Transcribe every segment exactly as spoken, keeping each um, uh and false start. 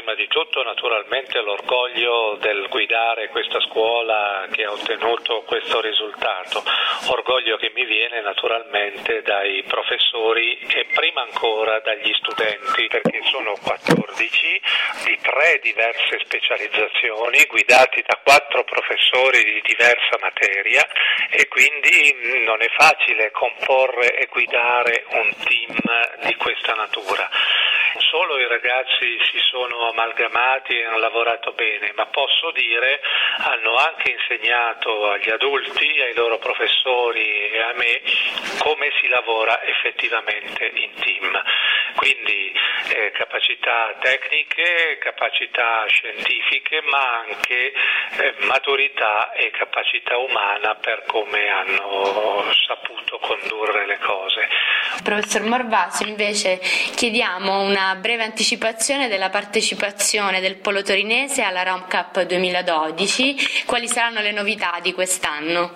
prima di tutto naturalmente l'orgoglio del guidare questa scuola che ha ottenuto questo risultato, orgoglio che mi viene naturalmente dai professori e prima ancora dagli studenti, perché sono quattordici di tre diverse specializzazioni guidati da quattro professori di diversa materia e quindi non è facile comporre e guidare un team di questa natura. Non solo i ragazzi si sono amalgamati e hanno lavorato bene, ma posso dire hanno anche insegnato agli adulti, ai loro professori e a me come si lavora effettivamente in team. Quindi eh, capacità tecniche, capacità scientifiche, ma anche eh, maturità e capacità umana per come hanno saputo condurre le cose. Professor Morvasio, invece chiediamo una breve anticipazione della partecipazione del Polo Torinese alla Rom Cup duemiladodici. Quali saranno le novità di quest'anno?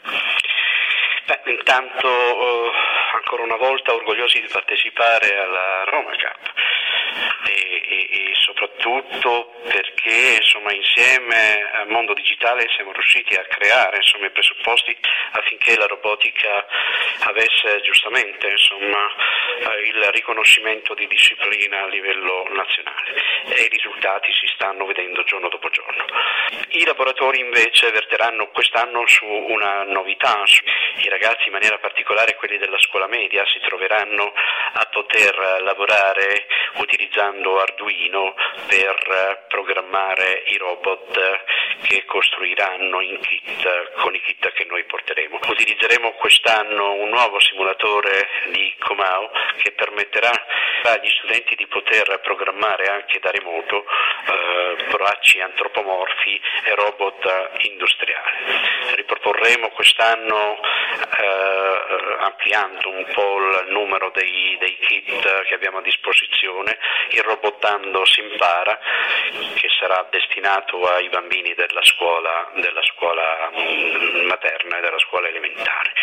Beh, intanto eh, ancora una volta orgogliosi di partecipare alla Roma Cup e, e, e soprattutto perché insomma insieme al mondo digitale siamo riusciti a creare insomma i presupposti affinché la robotica avesse giustamente insomma il riconoscimento di disciplina a livello nazionale e i risultati si stanno vedendo giorno dopo giorno. I laboratori invece verteranno quest'anno su una novità. I ragazzi, in maniera particolare quelli della scuola media, si troveranno a poter lavorare utilizzando Arduino per programmare i robot che costruiranno in kit con i kit che noi porteremo. Utilizzeremo quest'anno un nuovo simulatore di Comau che permetterà agli studenti di poter programmare anche da remoto eh, bracci antropomorfi e robot industriali. Riproporremo quest'anno eh, ampliando un po' il numero dei, dei kit che abbiamo a disposizione, il Robottando si impara, che sarà destinato ai bambini della scuola, della scuola materna e della scuola elementare.